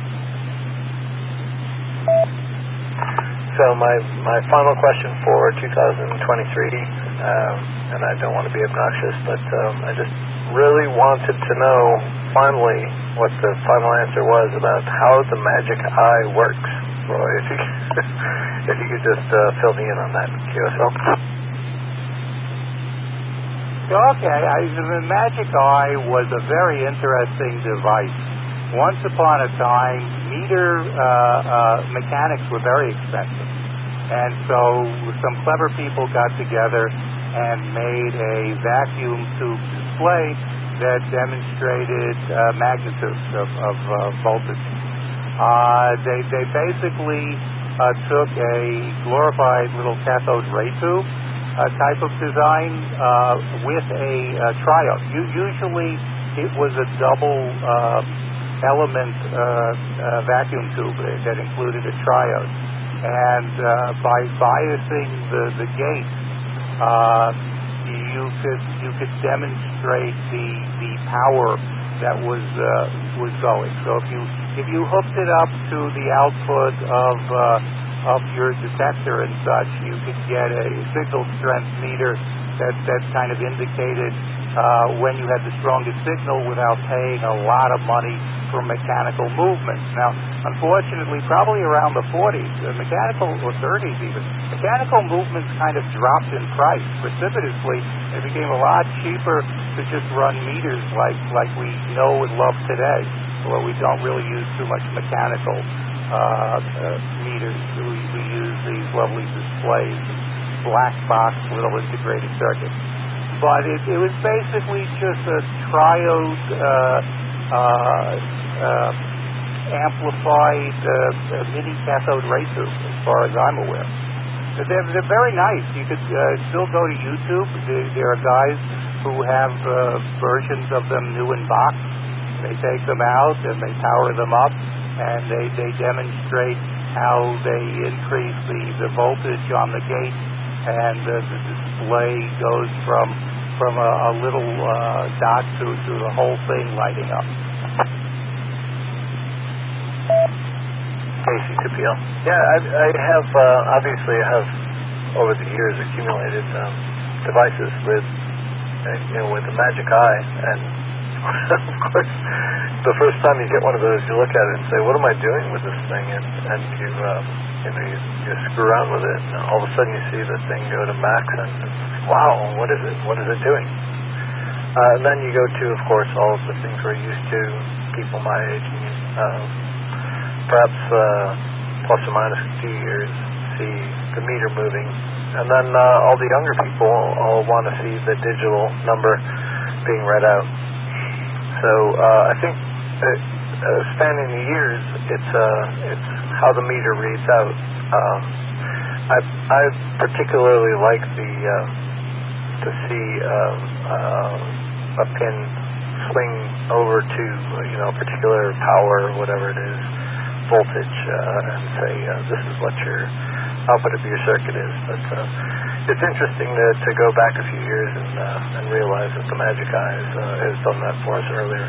So my, my final question for two thousand twenty-three, um, and I don't want to be obnoxious, but um, I just really wanted to know finally what the final answer was about how the magic eye works. Roy, if you if you could just uh, fill me in on that, Q S L. Okay, I, the magic eye was a very interesting device. Once upon a time, meter uh, uh, mechanics were very expensive. And so some clever people got together and made a vacuum tube display that demonstrated uh, magnitudes of, of uh, voltage. Uh, they, they basically uh, took a glorified little cathode ray tube uh, type of design uh, with a uh, triode. U- usually it was a double uh, element uh, uh, vacuum tube that included a triode. And uh, by biasing the, the gate, uh, you could you could demonstrate the the power that was uh, was going. So if you if you hooked it up to the output of uh, of your detector and such, you could get a signal strength meter that that kind of indicated uh, when you had the strongest signal without paying a lot of money for mechanical movements. Now, unfortunately, probably around the forties, uh, mechanical, or thirties even, mechanical movements kind of dropped in price precipitously. It became a lot cheaper to just run meters like, like we know and love today, where we don't really use too much mechanical uh, uh, meters. We, we use these lovely displays, black box little integrated circuits. But it, it was basically just a triode uh, uh, uh, amplified uh, mini cathode ray tube, as far as I'm aware. They're, they're very nice. You could uh, still go to YouTube. There, there are guys who have uh, versions of them new in box. They take them out and they power them up, and they, they demonstrate how they increase the, the voltage on the gate, and uh, the display goes from from a, a little uh, dot to, to the whole thing lighting up. K C two P L. Yeah, I, I have, uh, obviously I have, over the years, accumulated um, devices with, uh, you know, with the magic eye, and of course, the first time you get one of those, you look at it and say, what am I doing with this thing? And, and you, uh, you know, you, you screw around with it, and all of a sudden you see the thing go to max, and wow, what is it? What is it doing? Uh, and then you go to, of course, all of the things we're used to, people my age, uh, perhaps uh, plus or minus a few years, see the meter moving. And then uh, all the younger people all want to see the digital number being read out. So uh, I think uh, uh, spanning the years, it's uh, it's how the meter reads out. Um, I I particularly like the uh, to see uh, uh, a pin swing over to uh, you know, particular power or whatever it is, voltage, uh, and say uh, this is what your output of your circuit is. But uh, it's interesting to, to go back a few years and uh, and realize that the Magic Eye has, uh, has done that for us earlier.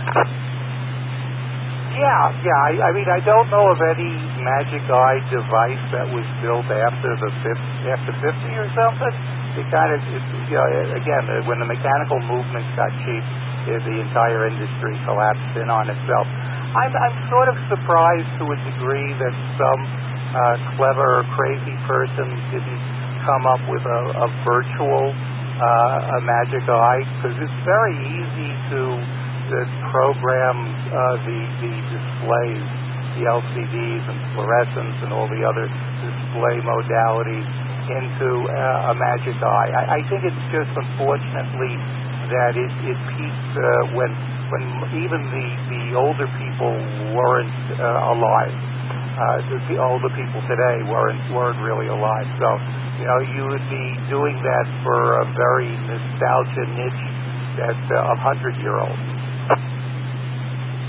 Yeah, yeah. I, I mean, I don't know of any Magic Eye device that was built after the fifty, after fifty or something. It kind of, it, you know, again, when the mechanical movements got cheap, it, the entire industry collapsed in on itself. I'm, I'm sort of surprised to a degree that some uh, clever, crazy person didn't come up with a, a virtual uh, a Magic Eye, because it's very easy to uh, program uh, the, the displays, the L C Ds and fluorescence and all the other display modalities into uh, a Magic Eye. I, I think it's just, unfortunately, that it, it peaked uh, when when even the, the older people weren't uh, alive. Uh, the, the older people today weren't weren't really alive. So, you know, you would be doing that for a very nostalgia niche that uh, of hundred-year-olds.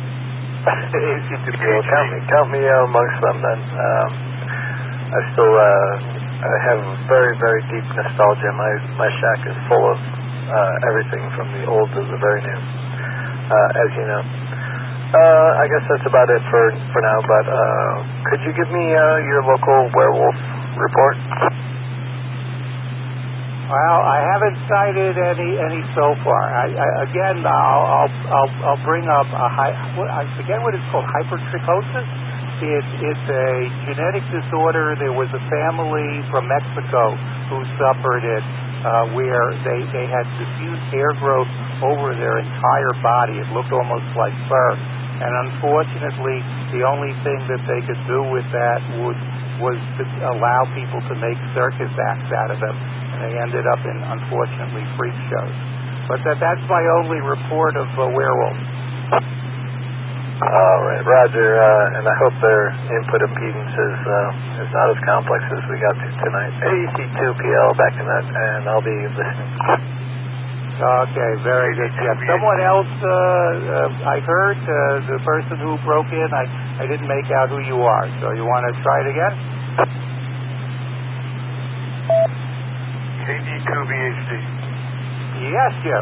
A C two P L. Count me, count me uh, amongst them then. Um, I still uh, I have very, very deep nostalgia. My my shack is full of uh, everything from the old to the very new, uh, as you know. Uh, I guess that's about it for, for now, but uh, could you give me uh, your local werewolf report? Well, I haven't cited any any so far. I, I, again, I'll, I'll I'll I'll bring up a high. What, I forget what it's called. Hypertrichosis. It's it's a genetic disorder. There was a family from Mexico who suffered it, uh, where they they had diffuse hair growth over their entire body. It looked almost like fur. And unfortunately, the only thing that they could do with that would, was to allow people to make circus acts out of them. And they ended up in, unfortunately, freak shows. But that, that's my only report of uh, werewolves. All right, Roger. Uh, and I hope their input impedance is, uh, is not as complex as we got to tonight. A C two P L back in that, and I'll be listening. Okay, very good. Yeah, someone else, uh, uh, I heard, uh, the person who broke in, I, I didn't make out who you are, so you want to try it again? K D two V H D. Yes, Jim.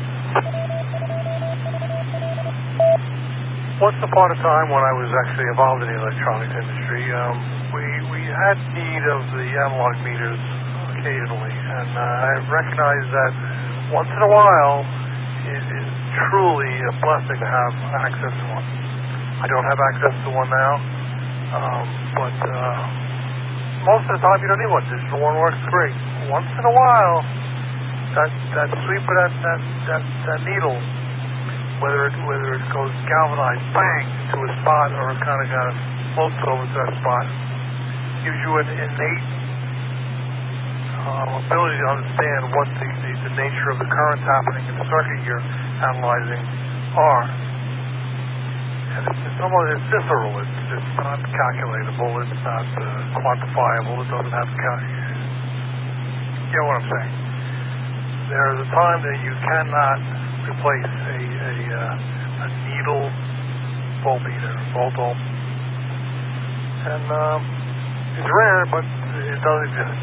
Once upon a time when I was actually involved in the electronics industry, um, we, we had need of the analog meters occasionally, and uh, I recognize that once in a while, it is truly a blessing to have access to one. I don't have access to one now, um, but uh, most of the time you don't need one. Digital one works great. Once in a while, that that sweep of that that that, that needle, whether it whether it goes galvanized, bang, to a spot, or it kind of kind of floats over to that spot, gives you an innate Uh, ability to understand what the, the, the nature of the currents happening in the circuit you're analyzing are. And it's, it's almost it's visceral. It's, it's not calculatable. It's not uh, quantifiable. It doesn't have cal- you know what I'm saying? There is a time that you cannot replace a, a, uh, a needle voltmeter, volt-ohm. And um, it's rare, but it does exist.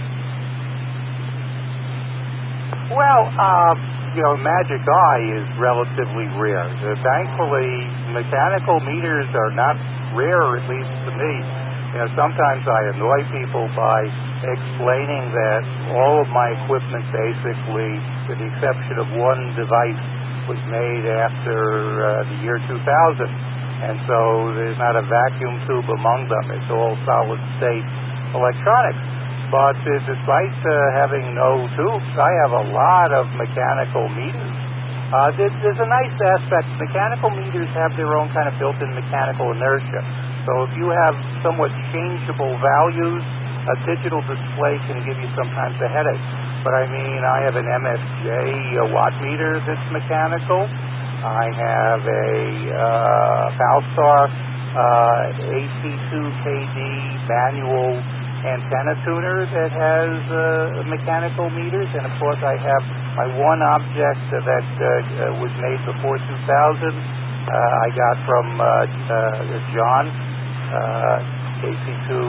Well, uh, you know, magic eye is relatively rare. Uh, thankfully, mechanical meters are not rare, at least to me. You know, sometimes I annoy people by explaining that all of my equipment, basically, with the exception of one device, was made after uh, the year two thousand. And so there's not a vacuum tube among them. It's all solid-state electronics. But uh, despite uh, having no tubes, I have a lot of mechanical meters. Uh, there's, there's a nice aspect. Mechanical meters have their own kind of built-in mechanical inertia. So if you have somewhat changeable values, a digital display can give you sometimes a headache. But I mean, I have an M S J a watt meter that's mechanical. I have a uh, Valstar uh, A C two K D manual antenna tuner that has uh, mechanical meters, and of course I have my one object uh, that uh, uh, was made before two thousand. Uh, I got from uh, uh, John, uh, A C two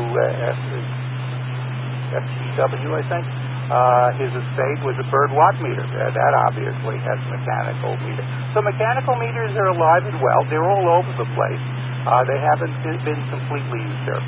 F G W, I think. Uh, his estate was a bird watt meter. Uh, that obviously has mechanical meter. So mechanical meters are alive and well. They're all over the place. Uh, they haven't been completely usurped.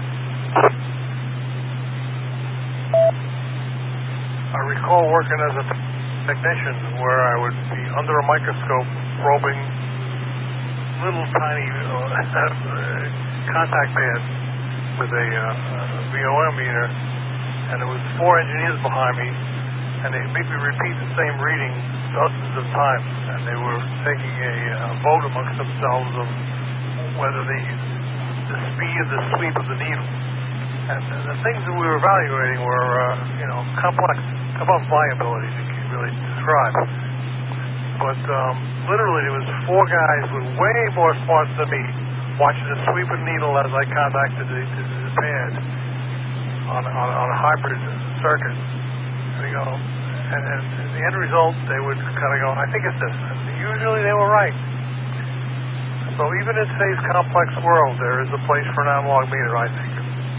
I recall working as a technician where I would be under a microscope probing little tiny uh, contact pads with a uh, V O M meter, and there was four engineers behind me, and they made me repeat the same reading dozens of times, and they were taking a uh, vote amongst themselves of whether the, the speed of the sweep of the needle. And the things that we were evaluating were, uh, you know, complex, above my ability to really describe. But um, literally, there was four guys with way more smarts than me watching the sweep of the needle as I contacted the, the, the pad on, on, on a hybrid circuit. And they go, and, and the end result, they would kind of go, I think it's this. And usually they were right. So even in today's complex world, there is a place for an analog meter, I think.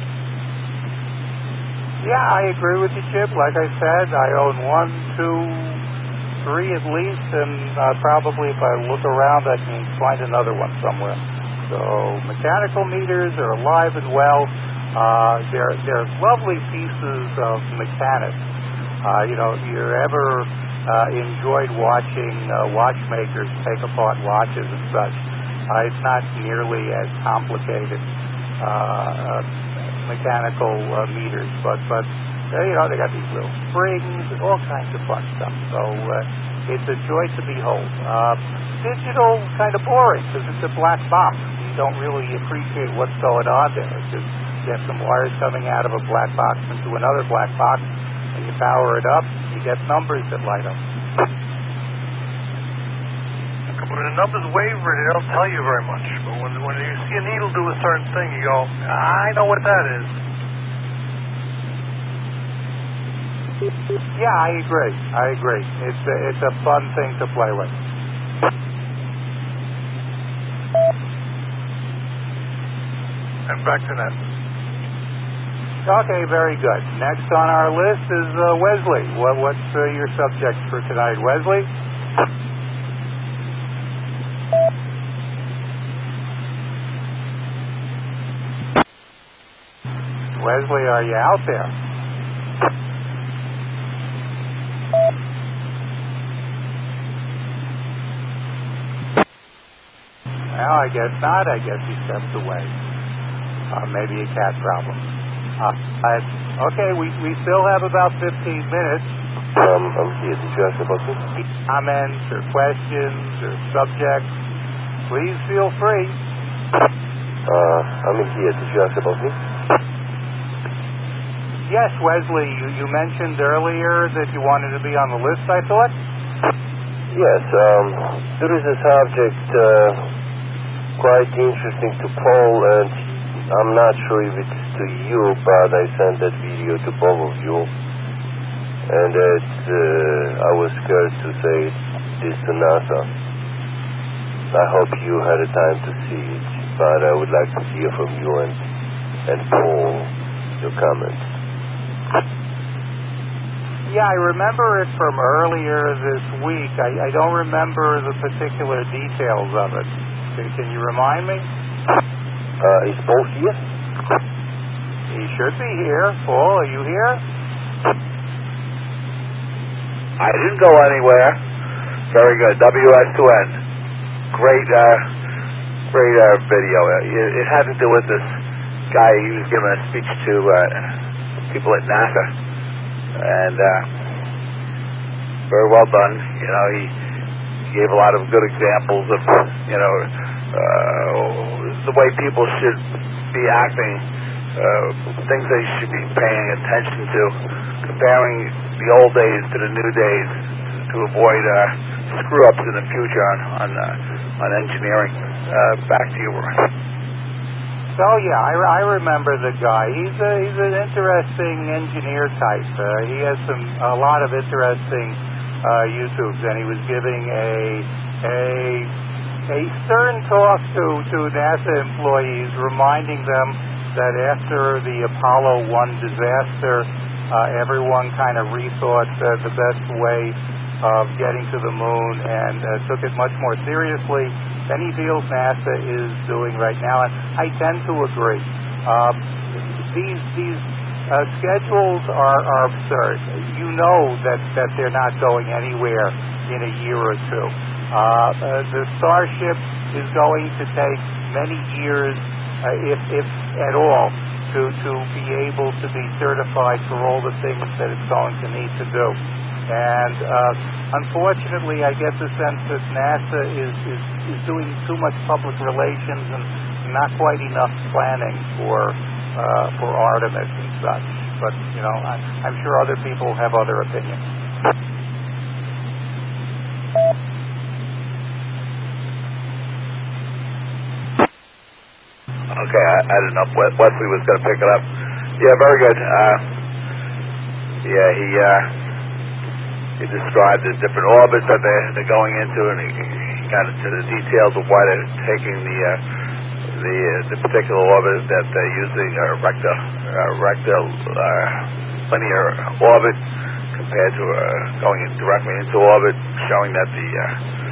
Yeah, I agree with you, Chip. Like I said, I own one, two, three at least, and uh, probably if I look around, I can find another one somewhere. So mechanical meters are alive and well. Uh, they're they're lovely pieces of mechanics. Uh, you know, if you ever uh, enjoyed watching uh, watchmakers take apart watches and such, uh, it's not nearly as complicated. Uh, uh, mechanical uh, meters, but but uh, you know, they got these little springs and all kinds of fun stuff. So uh, it's a joy to behold. Uh, digital kind of boring because it's a black box. You don't really appreciate what's going on there. It's just you have some wires coming out of a black box into another black box, and you power it up, you get numbers that light up. When the numbers waver, they don't tell you very much. But when when you see a needle do a certain thing, you go, I know what that is. Yeah, I agree. I agree. It's a, it's a fun thing to play with. And back to that. Okay, very good. Next on our list is uh, Wesley. What, what's uh, your subject for tonight, Wesley? Wesley, are you out there? Well, I guess not. I guess he stepped away. Uh, maybe a cat problem. Uh, uh, okay, we, we still have about fifteen minutes. Um, I'm here. Did you ask about me? Comments or questions or subjects, please feel free. Uh, I'm here. Did you ask about me? Yes, Wesley, you, you mentioned earlier that you wanted to be on the list, I thought? Yes, um, there is a subject uh, quite interesting to Paul, and I'm not sure if it's to you, but I sent that video to both of you, and it, uh, I was scared to say this to NASA. I hope you had a time to see it, but I would like to hear from you and, and Paul your comments. Yeah, I remember it from earlier this week. I, I don't remember the particular details of it. Can, can you remind me? Uh, is Paul here? He should be here. Paul, are you here? I didn't go anywhere. Very good. W S two N. Great, uh, great uh, video. It, it had to do with this guy. He was giving a speech to uh, people at NASA. And uh, very well done. You know, he gave a lot of good examples of, you know, uh, the way people should be acting, uh, things they should be paying attention to, comparing the old days to the new days to avoid uh, screw-ups in the future on on, uh, on engineering. Uh, back to you, Ron. So yeah, I, I remember the guy. He's a, he's an interesting engineer type. Uh, he has some a lot of interesting uh, YouTubes, and he was giving a a a stern talk to to NASA employees, reminding them that after the Apollo one disaster, uh, everyone kind of rethought uh, the best way of getting to the moon and uh, took it much more seriously than he feels NASA is doing right now. And I tend to agree. Um, these these uh, schedules are, are absurd. You know that, that they're not going anywhere in a year or two. Uh, uh, the Starship is going to take many years, uh, if, if at all, to, to be able to be certified for all the things that it's going to need to do. And uh, unfortunately, I get the sense that NASA is, is, is doing too much public relations and not quite enough planning for uh, for Artemis and such. But, you know, I, I'm sure other people have other opinions. Okay, I, I didn't know if Wesley was going to pick it up. Yeah, very good. Uh, yeah, he... Uh, He described the different orbits that they're, they're going into, and he got into the details of why they're taking the uh, the uh, the particular orbit that they're using, a uh, recta uh, recta uh, linear orbit compared to uh, going directly into orbit, showing that the uh,